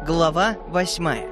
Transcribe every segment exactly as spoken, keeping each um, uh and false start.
Глава восьмая.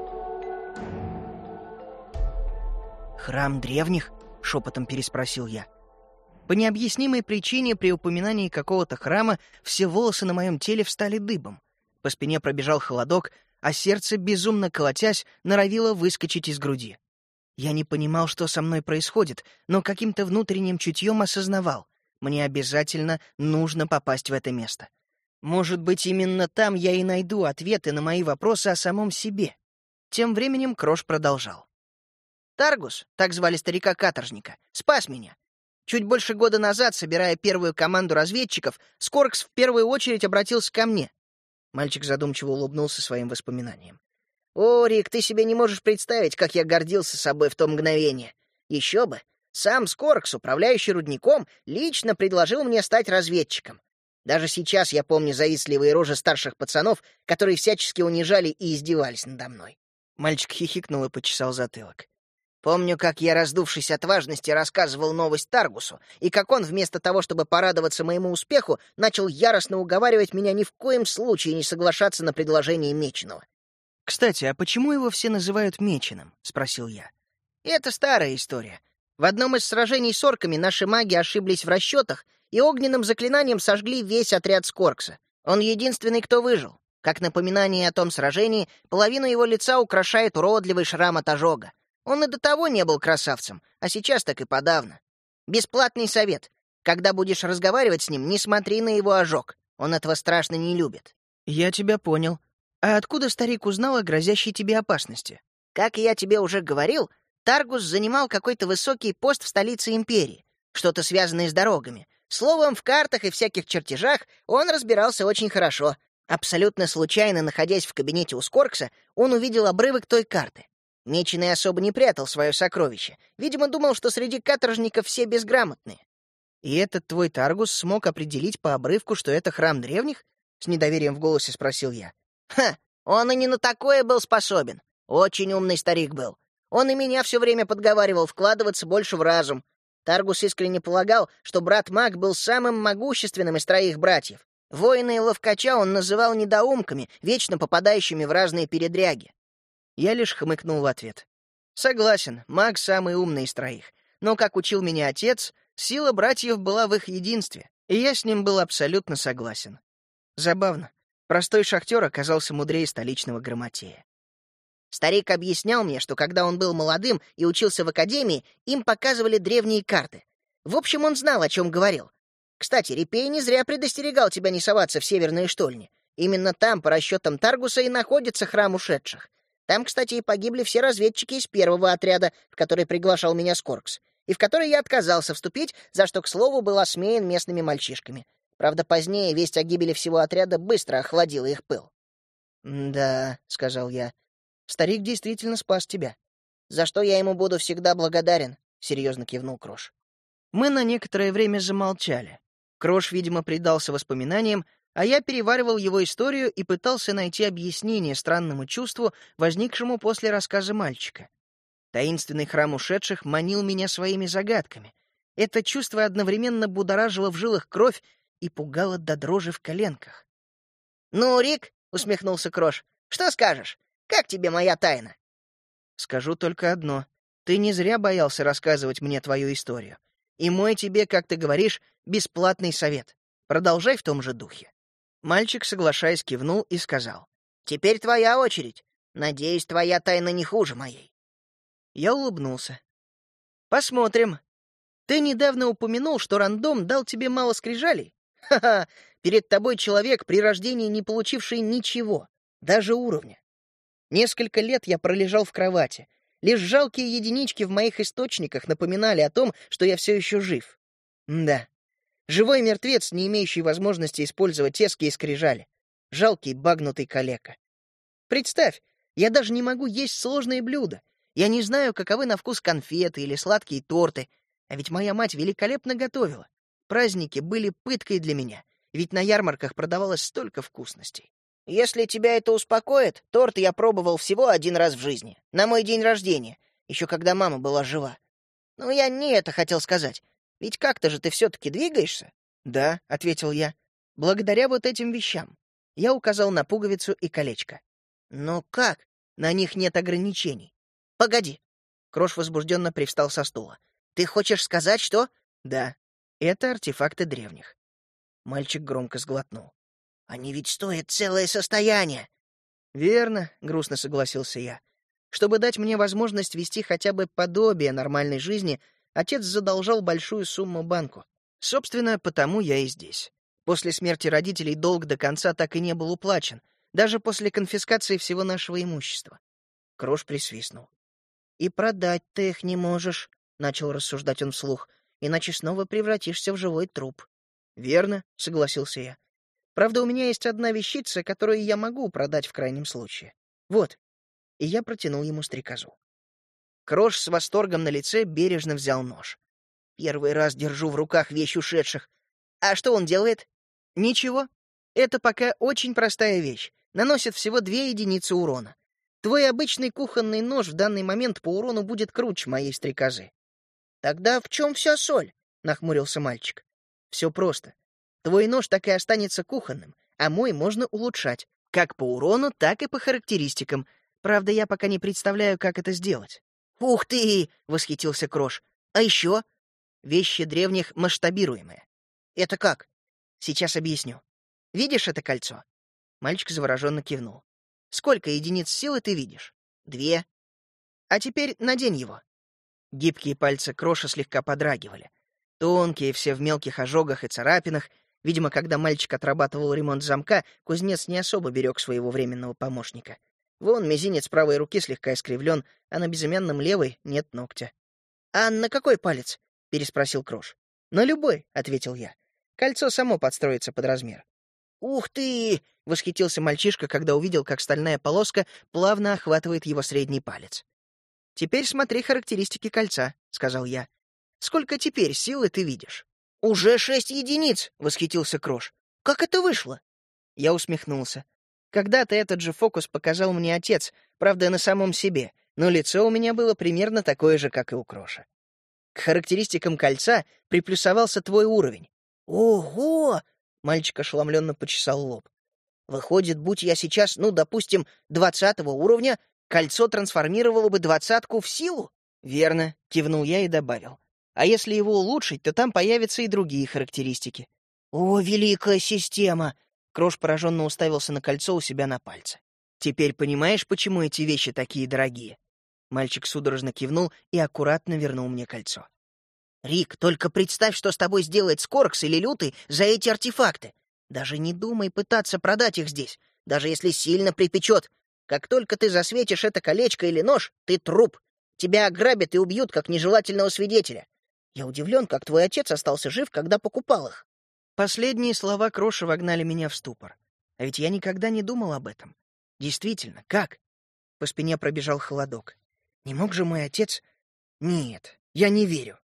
«Храм древних?» — шепотом переспросил я. По необъяснимой причине при упоминании какого-то храма все волосы на моем теле встали дыбом. По спине пробежал холодок, а сердце, безумно колотясь, норовило выскочить из груди. Я не понимал, что со мной происходит, но каким-то внутренним чутьем осознавал — мне обязательно нужно попасть в это место. Может быть, именно там я и найду ответы на мои вопросы о самом себе. Тем временем Крош продолжал. «Таргус, так звали старика-каторжника, спас меня. Чуть больше года назад, собирая первую команду разведчиков, Скоркс в первую очередь обратился ко мне». Мальчик задумчиво улыбнулся своим воспоминаниям. «О, Рик, ты себе не можешь представить, как я гордился собой в то мгновение. Еще бы! Сам Скоркс, управляющий рудником, лично предложил мне стать разведчиком. Даже сейчас я помню завистливые рожи старших пацанов, которые всячески унижали и издевались надо мной». Мальчик хихикнул и почесал затылок. «Помню, как я, раздувшись от важности, рассказывал новость Таргусу, и как он, вместо того, чтобы порадоваться моему успеху, начал яростно уговаривать меня ни в коем случае не соглашаться на предложение Меченого. «Кстати, а почему его все называют Меченым?» — спросил я. «Это старая история. В одном из сражений с орками наши маги ошиблись в расчетах и огненным заклинанием сожгли весь отряд Скоркса. Он единственный, кто выжил. Как напоминание о том сражении, половину его лица украшает уродливый шрам от ожога. Он и до того не был красавцем, а сейчас так и подавно. Бесплатный совет. Когда будешь разговаривать с ним, не смотри на его ожог. Он этого страшно не любит». «Я тебя понял. А откуда старик узнал о грозящей тебе опасности?» «Как я тебе уже говорил, Таргус занимал какой-то высокий пост в столице империи, что-то связанное с дорогами. Словом, в картах и всяких чертежах он разбирался очень хорошо. Абсолютно случайно, находясь в кабинете у Скоркса, он увидел обрывок той карты. Меченый особо не прятал свое сокровище. Видимо, думал, что среди каторжников все безграмотные». «И этот твой Таргус смог определить по обрывку, что это храм древних?» — с недоверием в голосе спросил я. «Ха! Он и не на такое был способен. Очень умный старик был. Он и меня все время подговаривал вкладываться больше в разум. Таргус искренне полагал, что брат-маг был самым могущественным из троих братьев. Воина и ловкача он называл недоумками, вечно попадающими в разные передряги». Я лишь хмыкнул в ответ. «Согласен, маг самый умный из троих. Но, как учил меня отец, сила братьев была в их единстве, и я с ним был абсолютно согласен. Забавно. Простой шахтер оказался мудрее столичного грамотея. Старик объяснял мне, что когда он был молодым и учился в академии, им показывали древние карты. В общем, он знал, о чем говорил. Кстати, Репей не зря предостерегал тебя не соваться в северные штольни. Именно там, по расчетам Таргуса, и находится храм ушедших. Там, кстати, и погибли все разведчики из первого отряда, в который приглашал меня Скоркс, и в который я отказался вступить, за что, к слову, был осмеян местными мальчишками. Правда, позднее весть о гибели всего отряда быстро охладила их пыл. «Да», — сказал я, — «старик действительно спас тебя». «За что я ему буду всегда благодарен», — серьезно кивнул Крош. Мы на некоторое время замолчали. Крош, видимо, предался воспоминаниям, а я переваривал его историю и пытался найти объяснение странному чувству, возникшему после рассказа мальчика. Таинственный храм ушедших манил меня своими загадками. Это чувство одновременно будоражило в жилах кровь и пугало до дрожи в коленках. «Ну, Рик», — усмехнулся Крош, — «что скажешь? Как тебе моя тайна?» «Скажу только одно. Ты не зря боялся рассказывать мне твою историю. И мой тебе, как ты говоришь, бесплатный совет. Продолжай в том же духе». Мальчик, соглашаясь, кивнул и сказал: «Теперь твоя очередь. Надеюсь, твоя тайна не хуже моей». Я улыбнулся. «Посмотрим. Ты недавно упомянул, что рандом дал тебе мало скрижалей? Ха-ха, перед тобой человек, при рождении не получивший ничего, даже уровня. Несколько лет я пролежал в кровати. Лишь жалкие единички в моих источниках напоминали о том, что я все еще жив. Да, живой мертвец, не имеющий возможности использовать тески и скрижали. Жалкий багнутый калека. Представь, я даже не могу есть сложные блюда. Я не знаю, каковы на вкус конфеты или сладкие торты, а ведь моя мать великолепно готовила. Праздники были пыткой для меня, ведь на ярмарках продавалось столько вкусностей. Если тебя это успокоит, торт я пробовал всего один раз в жизни, на мой день рождения, еще когда мама была жива. Но я не это хотел сказать, ведь как-то же ты все-таки двигаешься? «Да», — ответил я, — «благодаря вот этим вещам». Я указал на пуговицу и колечко. Но как? На них нет ограничений. Погоди. Крош возбужденно привстал со стула. Ты хочешь сказать, что... Да, это артефакты древних. Мальчик громко сглотнул. Они ведь стоят целое состояние. Верно, грустно согласился я. Чтобы дать мне возможность вести хотя бы подобие нормальной жизни, отец задолжал большую сумму банку. Собственно, потому я и здесь. После смерти родителей долг до конца так и не был уплачен, даже после конфискации всего нашего имущества. Крош присвистнул. «И продать ты их не можешь», — начал рассуждать он вслух, «иначе снова превратишься в живой труп». «Верно», — согласился я. «Правда, у меня есть одна вещица, которую я могу продать в крайнем случае. Вот». И я протянул ему стрекозу. Крош с восторгом на лице бережно взял нож. «Первый раз держу в руках вещь ушедших. А что он делает?» «Ничего. Это пока очень простая вещь. Наносит всего две единицы урона. Твой обычный кухонный нож в данный момент по урону будет круче моей стрекозы». «Тогда в чем вся соль?» — нахмурился мальчик. «Все просто. Твой нож так и останется кухонным, а мой можно улучшать, как по урону, так и по характеристикам. Правда, я пока не представляю, как это сделать». «Ух ты!» — восхитился Крош. «А еще?» «Вещи древних масштабируемые». «Это как?» «Сейчас объясню. Видишь это кольцо?» Мальчик завороженно кивнул. «Сколько единиц силы ты видишь?» «Две». «А теперь надень его». Гибкие пальцы Кроша слегка подрагивали. Тонкие, все в мелких ожогах и царапинах. Видимо, когда мальчик отрабатывал ремонт замка, кузнец не особо берег своего временного помощника. Вон мизинец правой руки слегка искривлен, а на безымянном левой нет ногтя. «А на какой палец?» — переспросил Крош. «На любой», — ответил я. «Кольцо само подстроится под размер». «Ух ты!» — восхитился мальчишка, когда увидел, как стальная полоска плавно охватывает его средний палец. «Теперь смотри характеристики кольца», — сказал я. «Сколько теперь силы ты видишь?» «Уже шесть единиц!» — восхитился Крош. «Как это вышло?» Я усмехнулся. Когда-то этот же фокус показал мне отец, правда, на самом себе, но лицо у меня было примерно такое же, как и у Кроша. К характеристикам кольца приплюсовался твой уровень. «Ого!» — мальчик ошеломленно почесал лоб. «Выходит, будь я сейчас, ну, допустим, двадцатого уровня, кольцо трансформировало бы двадцатку в силу?» «Верно», — кивнул я и добавил. «А если его улучшить, то там появятся и другие характеристики». «О, великая система!» — Крош пораженно уставился на кольцо у себя на пальце. «Теперь понимаешь, почему эти вещи такие дорогие?» Мальчик судорожно кивнул и аккуратно вернул мне кольцо. «Рик, только представь, что с тобой сделает Скоркс или Лютый за эти артефакты. Даже не думай пытаться продать их здесь, даже если сильно припечет. Как только ты засветишь это колечко или нож, ты труп. Тебя ограбят и убьют, как нежелательного свидетеля. Я удивлен, как твой отец остался жив, когда покупал их». Последние слова Кроша вогнали меня в ступор. А ведь я никогда не думал об этом. Действительно, как? По спине пробежал холодок. Не мог же мой отец... Нет, я не верю.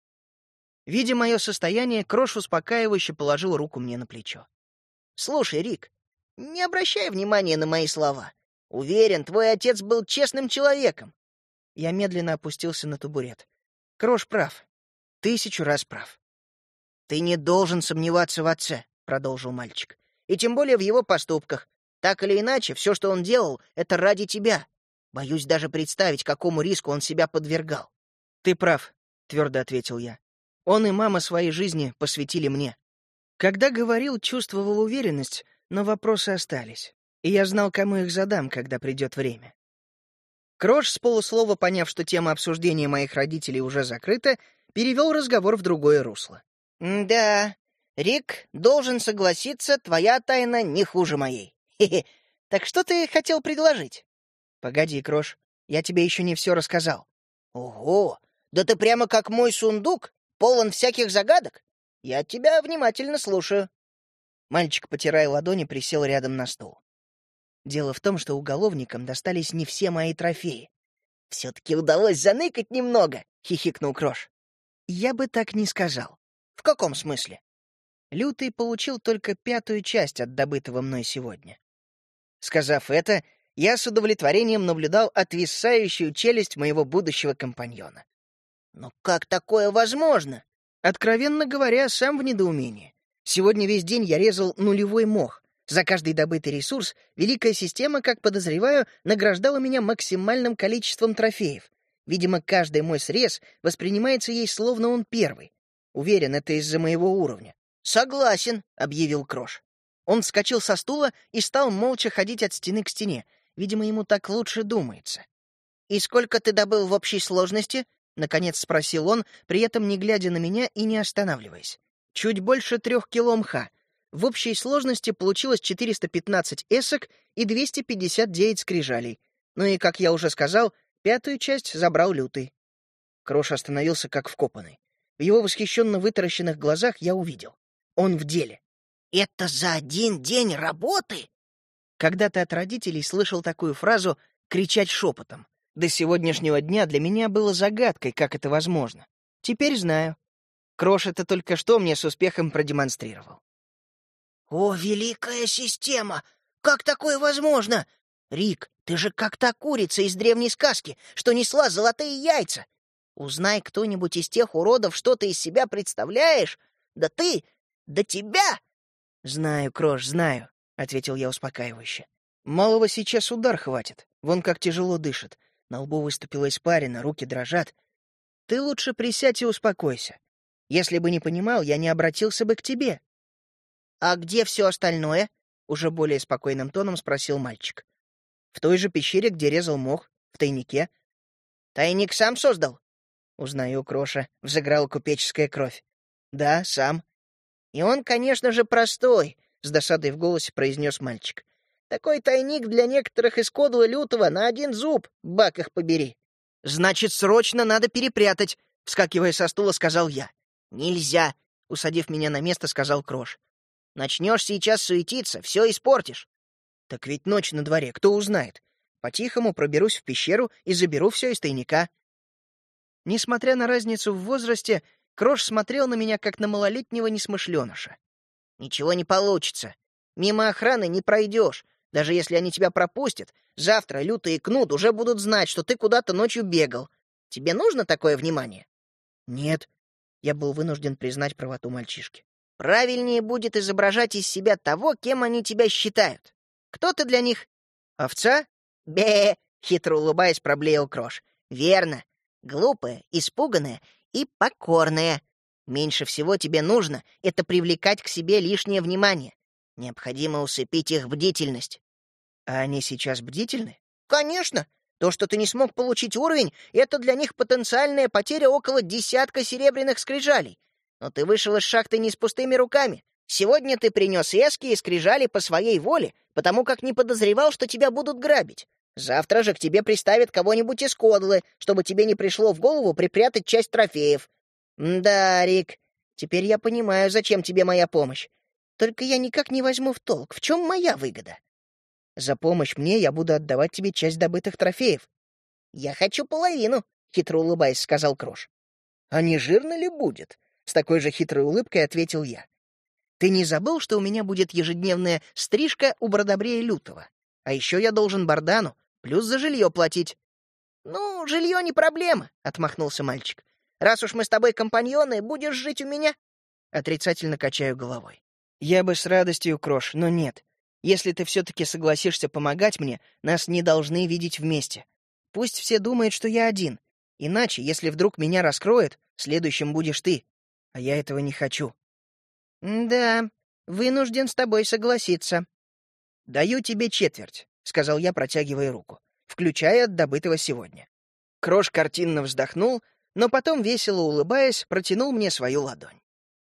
Видя мое состояние, Крош успокаивающе положил руку мне на плечо. «Слушай, Рик, не обращай внимания на мои слова. Уверен, твой отец был честным человеком». Я медленно опустился на табурет. Крош прав. Тысячу раз прав. «Ты не должен сомневаться в отце», — продолжил мальчик. «И тем более в его поступках. Так или иначе, все, что он делал, — это ради тебя. Боюсь даже представить, какому риску он себя подвергал». «Ты прав», — твердо ответил я. «Он и мама своей жизни посвятили мне». Когда говорил, чувствовал уверенность, но вопросы остались, и я знал, кому их задам, когда придет время. Крош, с полуслова поняв, что тема обсуждения моих родителей уже закрыта, перевел разговор в другое русло. «Да, Рик, должен согласиться, твоя тайна не хуже моей. Хе-хе. Так что ты хотел предложить?» «Погоди, Крош, я тебе еще не все рассказал». «Ого, да ты прямо как мой сундук, полон всяких загадок. Я тебя внимательно слушаю». Мальчик, потирая ладони, присел рядом на стул. «Дело в том, что уголовникам достались не все мои трофеи». «Все-таки удалось заныкать немного», — хихикнул Крош. «Я бы так не сказал». «В каком смысле?» Лютый получил только пятую часть от добытого мной сегодня. Сказав это, я с удовлетворением наблюдал отвисающую челюсть моего будущего компаньона. «Но как такое возможно?» Откровенно говоря, сам в недоумении. Сегодня весь день я резал нулевой мох, За каждый добытый ресурс Великая Система, как подозреваю, награждала меня максимальным количеством трофеев. Видимо, каждый мой срез воспринимается ей словно он первый. Уверен, это из-за моего уровня. «Согласен», — объявил Крош. Он вскочил со стула и стал молча ходить от стены к стене. Видимо, ему так лучше думается. «И сколько ты добыл в общей сложности?» — наконец спросил он, при этом не глядя на меня и не останавливаясь. «Чуть больше трех кило мха. В общей сложности получилось четыреста пятнадцать эсок и двести пятьдесят девять скрижалей. Ну и, как я уже сказал, пятую часть забрал Лютый». Крош остановился как вкопанный. В его восхищенно вытаращенных глазах я увидел. Он в деле. «Это за один день работы?» Когда-то от родителей слышал такую фразу кричать шепотом. До сегодняшнего дня для меня было загадкой, как это возможно. Теперь знаю. Крош это только что мне с успехом продемонстрировал. «О, Великая Система! Как такое возможно? Рик, ты же как та курица из древней сказки, что несла золотые яйца. Узнай кто-нибудь из тех уродов, что ты из себя представляешь. Да ты... да тебя...» «Знаю, Крош, знаю», — ответил я успокаивающе. «Малого сейчас удар хватит. Вон как тяжело дышит. На лбу выступила испарина, руки дрожат. Ты лучше присядь и успокойся. Если бы не понимал, я не обратился бы к тебе». «А где все остальное?» — уже более спокойным тоном спросил мальчик. «В той же пещере, где резал мох, в тайнике». «Тайник сам создал?» Узнаю Кроша, взыграла купеческая кровь. «Да, сам». «И он, конечно же, простой», — с досадой в голосе произнес мальчик. «Такой тайник для некоторых из Кодла Лютого на один зуб, бак их побери». «Значит, срочно надо перепрятать», — вскакивая со стула, сказал я. «Нельзя», — усадив меня на место, сказал Крош. «Начнешь сейчас суетиться, все испортишь». «Так ведь ночь на дворе, кто узнает? По-тихому проберусь в пещеру и заберу все из тайника». Несмотря на разницу в возрасте, Крош смотрел на меня, как на малолетнего несмышленыша. «Ничего не получится. Мимо охраны не пройдешь. Даже если они тебя пропустят, завтра Лютый и Кнут уже будут знать, что ты куда-то ночью бегал. Тебе нужно такое внимание?» «Нет». Я был вынужден признать правоту мальчишки. «Правильнее будет изображать из себя того, кем они тебя считают. Кто ты для них? Овца?» «Бе!» — хитро улыбаясь, проблеял Крош. «Верно. Глупая, испуганная и покорная. Меньше всего тебе нужно — это привлекать к себе лишнее внимание. Необходимо усыпить их бдительность». «А они сейчас бдительны?» «Конечно! То, что ты не смог получить уровень, это для них потенциальная потеря около десятка серебряных скрижалей. Но ты вышел из шахты не с пустыми руками. Сегодня ты принес эски и скрижали по своей воле, потому как не подозревал, что тебя будут грабить. Завтра же к тебе приставят кого-нибудь из Кодлы, чтобы тебе не пришло в голову припрятать часть трофеев. Да, Рик, теперь я понимаю, зачем тебе моя помощь. Только я никак не возьму в толк, в чем моя выгода. За помощь мне я буду отдавать тебе часть добытых трофеев». «Я хочу половину», — хитро улыбаясь, сказал Крош. «А не жирно ли будет?» — с такой же хитрой улыбкой ответил я. «Ты не забыл, что у меня будет ежедневная стрижка у Бродобрея Лютого? А еще я должен Бардану плюс за жилье платить». «Ну, жилье не проблема», — отмахнулся мальчик. «Раз уж мы с тобой компаньоны, будешь жить у меня?» Отрицательно качаю головой. «Я бы с радостью, Крош, но нет. Если ты все-таки согласишься помогать мне, нас не должны видеть вместе. Пусть все думают, что я один. Иначе, если вдруг меня раскроют, следующим будешь ты. А я этого не хочу». «Да, вынужден с тобой согласиться». «Даю тебе четверть», — сказал я, протягивая руку, включая от добытого сегодня. Крош картинно вздохнул, но потом, весело улыбаясь, протянул мне свою ладонь.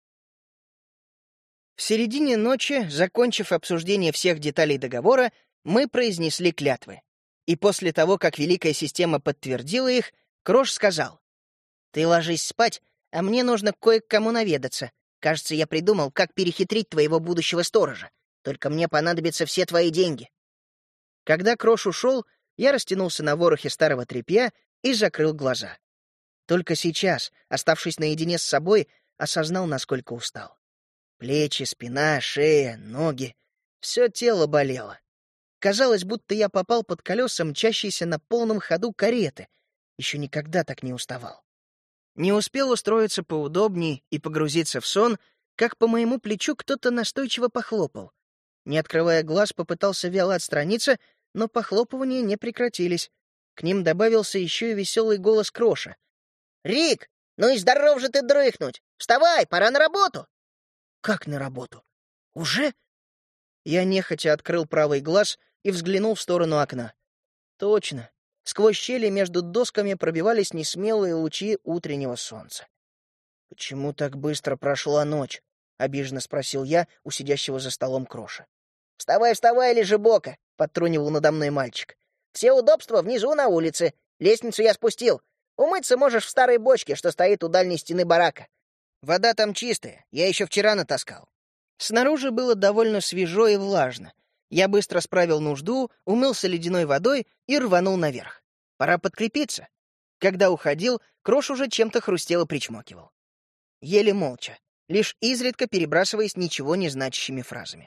В середине ночи, закончив обсуждение всех деталей договора, мы произнесли клятвы. И после того, как Великая Система подтвердила их, Крош сказал: «Ты ложись спать, а мне нужно кое к кому наведаться. Кажется, я придумал, как перехитрить твоего будущего сторожа. Только мне понадобятся все твои деньги». Когда Крош ушел, я растянулся на ворохе старого тряпья и закрыл глаза. Только сейчас, оставшись наедине с собой, осознал, насколько устал. Плечи, спина, шея, ноги — все тело болело. Казалось, будто я попал под колеса мчащейся на полном ходу кареты. Еще никогда так не уставал. Не успел устроиться поудобней и погрузиться в сон, как по моему плечу кто-то настойчиво похлопал. Не открывая глаз, попытался вяло отстраниться, но похлопывания не прекратились. К ним добавился еще и веселый голос Кроша. «Рик, ну и здоров же ты дрыхнуть! Вставай, пора на работу!» «Как на работу? Уже?» Я нехотя открыл правый глаз и взглянул в сторону окна. Точно. Сквозь щели между досками пробивались несмелые лучи утреннего солнца. «Почему так быстро прошла ночь?» — обиженно спросил я у сидящего за столом Кроша. «Вставай, вставай, лежебока!» — подтрунивал надо мной мальчик. «Все удобства внизу на улице. Лестницу я спустил. Умыться можешь в старой бочке, что стоит у дальней стены барака. Вода там чистая, я еще вчера натаскал». Снаружи было довольно свежо и влажно. Я быстро справил нужду, умылся ледяной водой и рванул наверх. Пора подкрепиться. Когда уходил, Крош уже чем-то хрустел и причмокивал. Еле молча, лишь изредка перебрасываясь ничего не значащими фразами.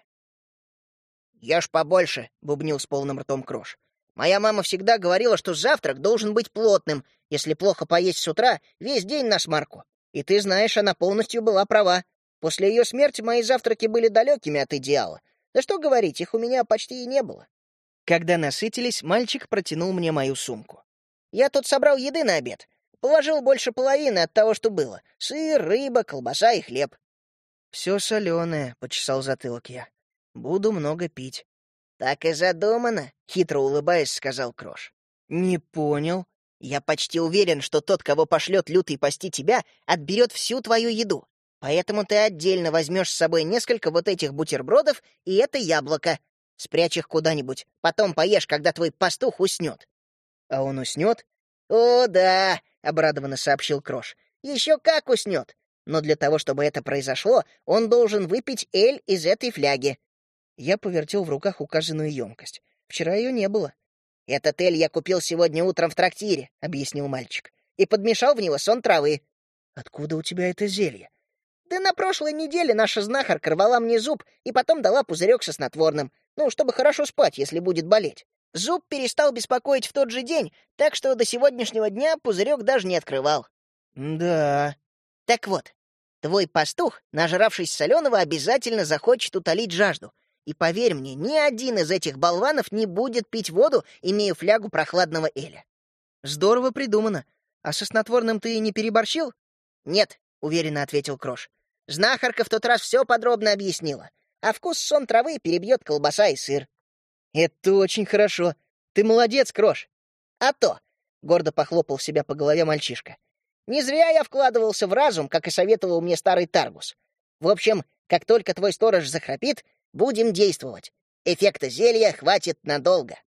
«Ешь побольше», — бубнил с полным ртом Крош. «Моя мама всегда говорила, что завтрак должен быть плотным. Если плохо поесть с утра, весь день на смарку. И ты знаешь, она полностью была права. После ее смерти мои завтраки были далекими от идеала. Да что говорить, их у меня почти и не было». Когда насытились, мальчик протянул мне мою сумку. «Я тут собрал еды на обед. Положил больше половины от того, что было. Сыр, рыба, колбаса и хлеб». «Все соленое», — почесал затылок я. «Буду много пить». «Так и задумано», — хитро улыбаясь, сказал Крош. «Не понял». «Я почти уверен, что тот, кого пошлет Лютый пасти тебя, отберет всю твою еду. Поэтому ты отдельно возьмешь с собой несколько вот этих бутербродов и это яблоко. Спрячь их куда-нибудь, потом поешь, когда твой пастух уснет». «А он уснет?» «О, да», — обрадованно сообщил Крош. «Еще как уснет. Но для того, чтобы это произошло, он должен выпить эль из этой фляги». Я повертел в руках указанную емкость. Вчера ее не было. «Этот эль я купил сегодня утром в трактире», — объяснил мальчик, «и подмешал в него сон травы». «Откуда у тебя это зелье?» «Да на прошлой неделе наша знахарка рвала мне зуб и потом дала пузырек со снотворным, ну, чтобы хорошо спать, если будет болеть. Зуб перестал беспокоить в тот же день, так что до сегодняшнего дня пузырек даже не открывал». «Да...» «Так вот, твой пастух, нажравшись соленого, обязательно захочет утолить жажду. И поверь мне, ни один из этих болванов не будет пить воду, имея флягу прохладного эля». «Здорово придумано. А со снотворным ты не переборщил?» «Нет», — уверенно ответил Крош. «Знахарка в тот раз все подробно объяснила. А вкус сон травы перебьет колбаса и сыр». «Это очень хорошо. Ты молодец, Крош». «А то», — гордо похлопал себя по голове мальчишка. «Не зря я вкладывался в разум, как и советовал мне старый Таргус. В общем, как только твой сторож захрапит, будем действовать. Эффекта зелья хватит надолго».